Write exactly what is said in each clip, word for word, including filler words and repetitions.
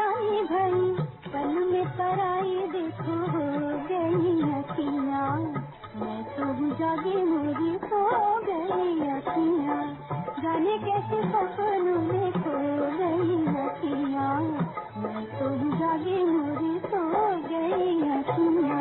दीवानी भई, पल में पराई देखो हो गई अखियाँ। मैं तो जागी मेरी सो गई अखियाँ, जाने कैसे सपनों में खो गई अखियाँ। मैं तो जागी मेरी सो गई अखियाँ।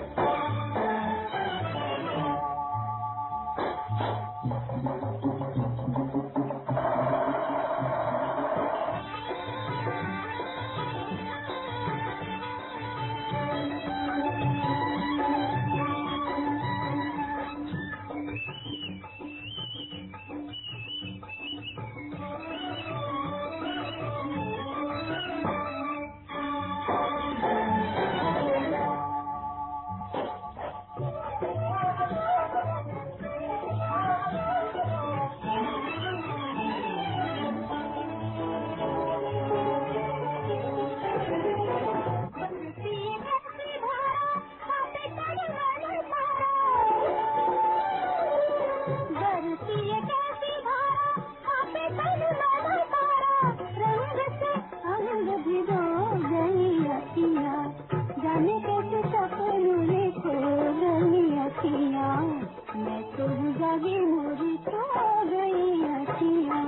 जाने कैसे सपनों में खो गई अखियाँ। मैं तो जागी मोरी सो गई अखियाँ।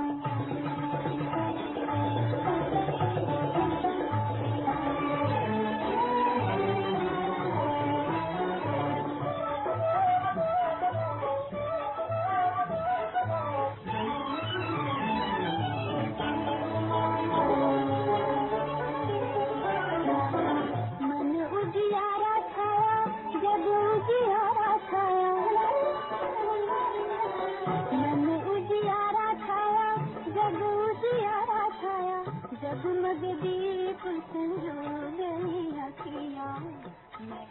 जगमग दीप संजो गई अखियाँ। मैं